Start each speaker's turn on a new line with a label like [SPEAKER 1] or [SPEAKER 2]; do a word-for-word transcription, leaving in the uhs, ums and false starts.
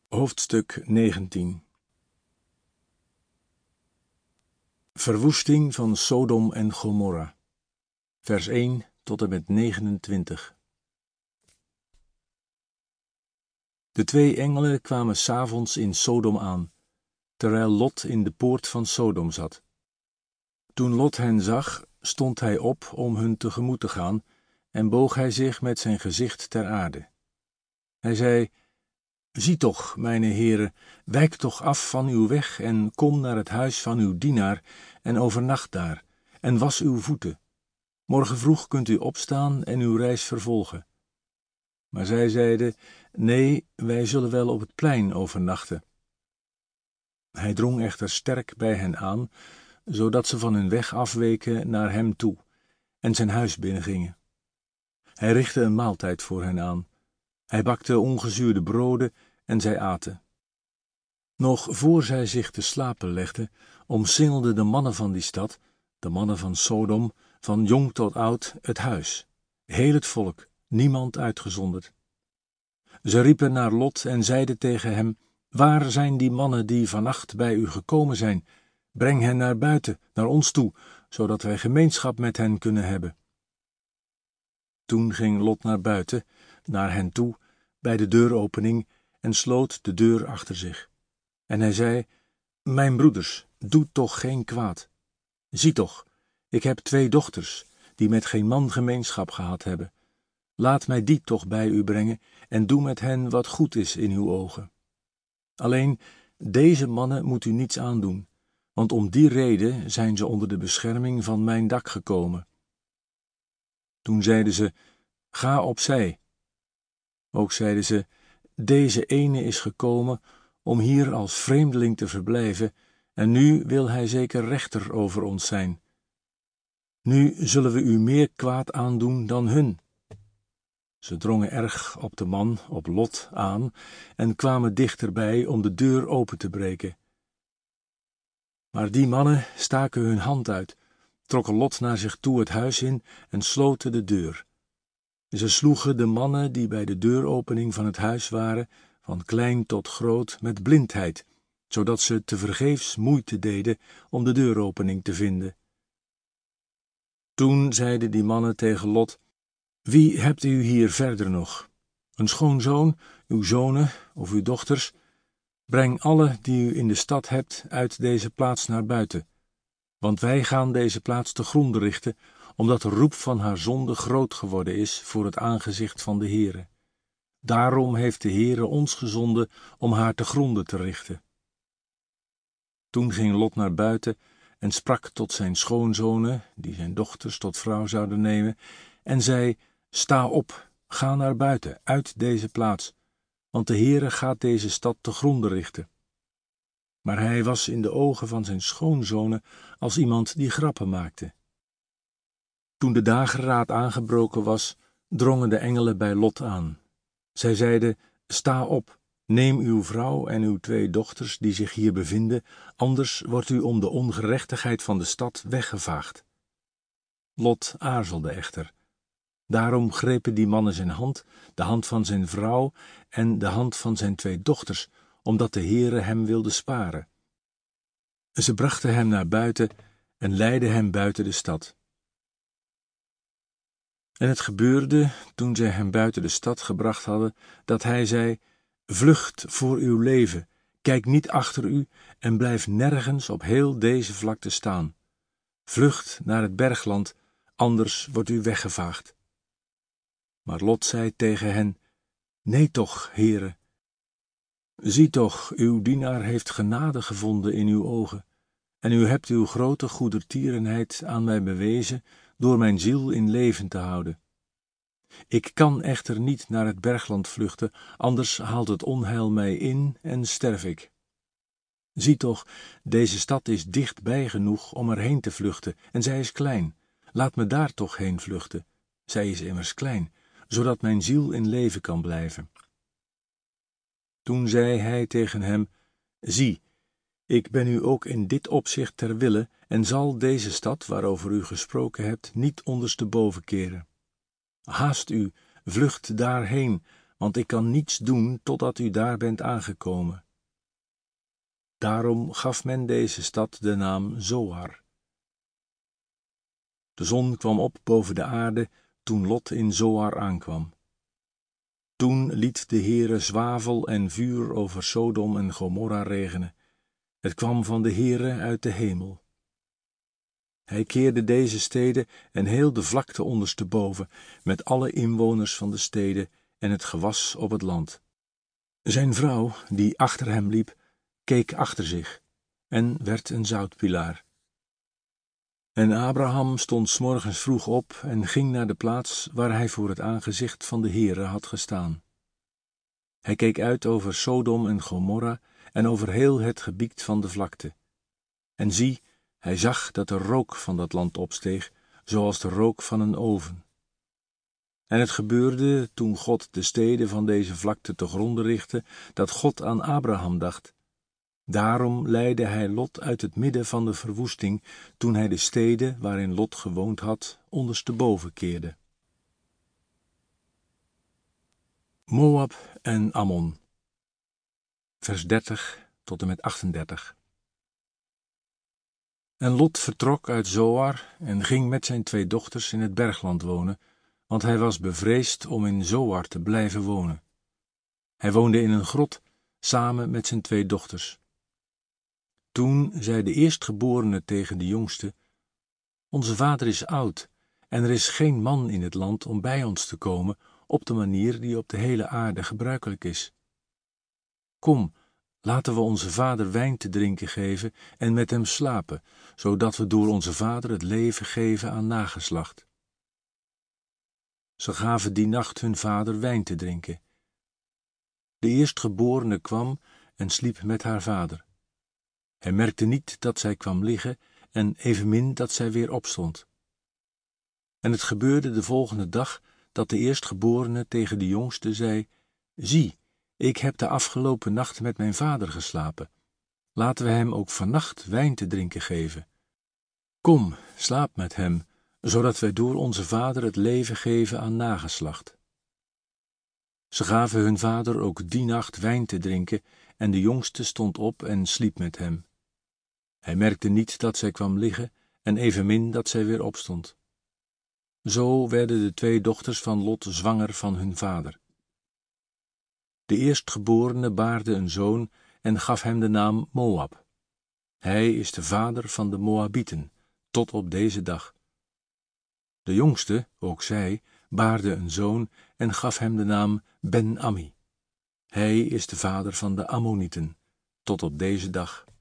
[SPEAKER 1] Hoofdstuk negentien. Verwoesting van Sodom en Gomorra, vers één tot en met negenentwintig. De twee engelen kwamen 's avonds in Sodom aan, terwijl Lot in de poort van Sodom zat. Toen Lot hen zag, stond hij op om hun tegemoet te gaan en boog hij zich met zijn gezicht ter aarde. Hij zei: Zie toch, mijne heren, wijk toch af van uw weg en kom naar het huis van uw dienaar en overnacht daar, en was uw voeten. Morgen vroeg kunt u opstaan en uw reis vervolgen. Maar zij zeiden: Nee, wij zullen wel op het plein overnachten. Hij drong echter sterk bij hen aan, zodat ze van hun weg afweken naar hem toe en zijn huis binnengingen. Hij richtte een maaltijd voor hen aan. Hij bakte ongezuurde broden en zij aten. Nog voor zij zich te slapen legden, omsingelden de mannen van die stad, de mannen van Sodom, van jong tot oud, het huis, heel het volk, niemand uitgezonderd. Ze riepen naar Lot en zeiden tegen hem: Waar zijn die mannen die vannacht bij u gekomen zijn? Breng hen naar buiten, naar ons toe, zodat wij gemeenschap met hen kunnen hebben. Toen ging Lot naar buiten, naar hen toe, bij de deuropening, en sloot de deur achter zich. En hij zei: Mijn broeders, doe toch geen kwaad. Zie toch, ik heb twee dochters, die met geen man gemeenschap gehad hebben. Laat mij die toch bij u brengen, en doe met hen wat goed is in uw ogen. Alleen, deze mannen moet u niets aandoen, want om die reden zijn ze onder de bescherming van mijn dak gekomen. Toen zeiden ze: Ga opzij. Ook zeiden ze: Deze ene is gekomen om hier als vreemdeling te verblijven, en nu wil hij zeker rechter over ons zijn. Nu zullen we u meer kwaad aandoen dan hun. Ze drongen erg op de man, op Lot, aan en kwamen dichterbij om de deur open te breken. Maar die mannen staken hun hand uit, trokken Lot naar zich toe het huis in en sloten de deur. Ze sloegen de mannen die bij de deuropening van het huis waren, van klein tot groot, met blindheid, zodat ze tevergeefs moeite deden om de deuropening te vinden. Toen zeiden die mannen tegen Lot: Wie hebt u hier verder nog? Een schoonzoon, uw zonen of uw dochters? Breng alle die u in de stad hebt uit deze plaats naar buiten, want wij gaan deze plaats te gronde richten, omdat de roep van haar zonde groot geworden is voor het aangezicht van de Heere. Daarom heeft de Heere ons gezonden om haar te gronde te richten. Toen ging Lot naar buiten en sprak tot zijn schoonzonen, die zijn dochters tot vrouw zouden nemen, en zei: Sta op, ga naar buiten, uit deze plaats, want de Heere gaat deze stad te gronde richten. Maar hij was in de ogen van zijn schoonzonen als iemand die grappen maakte. Toen de dageraad aangebroken was, drongen de engelen bij Lot aan. Zij zeiden: Sta op, neem uw vrouw en uw twee dochters die zich hier bevinden, anders wordt u om de ongerechtigheid van de stad weggevaagd. Lot aarzelde echter. Daarom grepen die mannen zijn hand, de hand van zijn vrouw en de hand van zijn twee dochters, omdat de Heere hem wilde sparen. Ze brachten hem naar buiten en leidden hem buiten de stad. En het gebeurde, toen zij hem buiten de stad gebracht hadden, dat hij zei: Vlucht voor uw leven, kijk niet achter u en blijf nergens op heel deze vlakte staan. Vlucht naar het bergland, anders wordt u weggevaagd. Maar Lot zei tegen hen: Nee toch, Heere. Zie toch, uw dienaar heeft genade gevonden in uw ogen, en u hebt uw grote goedertierenheid aan mij bewezen door mijn ziel in leven te houden. Ik kan echter niet naar het bergland vluchten, anders haalt het onheil mij in en sterf ik. Zie toch, deze stad is dichtbij genoeg om erheen te vluchten, en zij is klein. Laat me daar toch heen vluchten. Zij is immers klein, zodat mijn ziel in leven kan blijven. Toen zei hij tegen hem: Zie, ik ben u ook in dit opzicht ter wille, en zal deze stad, waarover u gesproken hebt, niet ondersteboven keren. Haast u, vlucht daarheen, want ik kan niets doen totdat u daar bent aangekomen. Daarom gaf men deze stad de naam Zoar. De zon kwam op boven de aarde toen Lot in Zoar aankwam. Toen liet de Heere zwavel en vuur over Sodom en Gomorra regenen. Het kwam van de Heere uit de hemel. Hij keerde deze steden en heel de vlakte ondersteboven, met alle inwoners van de steden en het gewas op het land. Zijn vrouw, die achter hem liep, keek achter zich en werd een zoutpilaar. En Abraham stond 's morgens vroeg op en ging naar de plaats waar hij voor het aangezicht van de Heere had gestaan. Hij keek uit over Sodom en Gomorra en over heel het gebied van de vlakte. En zie, hij zag dat er rook van dat land opsteeg, zoals de rook van een oven. En het gebeurde, toen God de steden van deze vlakte te gronde richtte, dat God aan Abraham dacht. Daarom leidde hij Lot uit het midden van de verwoesting, toen hij de steden waarin Lot gewoond had, ondersteboven keerde. Moab en Ammon. Vers dertig tot en met achtendertig. En Lot vertrok uit Zoar en ging met zijn twee dochters in het bergland wonen, want hij was bevreesd om in Zoar te blijven wonen. Hij woonde in een grot, samen met zijn twee dochters. Toen zei de eerstgeborene tegen de jongste: Onze vader is oud, en er is geen man in het land om bij ons te komen, op de manier die op de hele aarde gebruikelijk is. Kom, laten we onze vader wijn te drinken geven en met hem slapen, zodat we door onze vader het leven geven aan nageslacht. Ze gaven die nacht hun vader wijn te drinken. De eerstgeborene kwam en sliep met haar vader. Hij merkte niet dat zij kwam liggen en evenmin dat zij weer opstond. En het gebeurde de volgende dag dat de eerstgeborene tegen de jongste zei: Zie, ik heb de afgelopen nacht met mijn vader geslapen. Laten we hem ook vannacht wijn te drinken geven. Kom, slaap met hem, zodat wij door onze vader het leven geven aan nageslacht. Ze gaven hun vader ook die nacht wijn te drinken, en de jongste stond op en sliep met hem. Hij merkte niet dat zij kwam liggen, en evenmin dat zij weer opstond. Zo werden de twee dochters van Lot zwanger van hun vader. De eerstgeborene baarde een zoon en gaf hem de naam Moab. Hij is de vader van de Moabieten, tot op deze dag. De jongste, ook zij, baarde een zoon en gaf hem de naam Ben-Ammi. Hij is de vader van de Ammonieten, tot op deze dag.